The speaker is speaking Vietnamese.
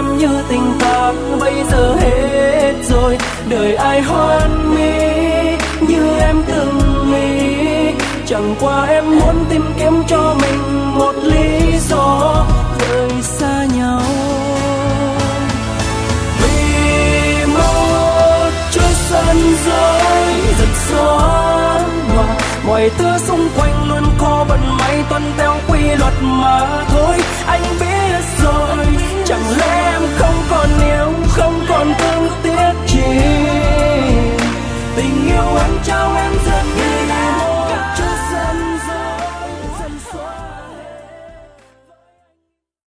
em như tình ta bây giờ hết rồi. Đời ai hoan mỹ như em từng nghĩ, chẳng qua em muốn tìm kiếm cho mình một lý do rời xa nhau. Vì một chút sân dối giật gió mà mọi thứ xung quanh luôn có vận may tuân theo quy luật mà thôi. Anh biết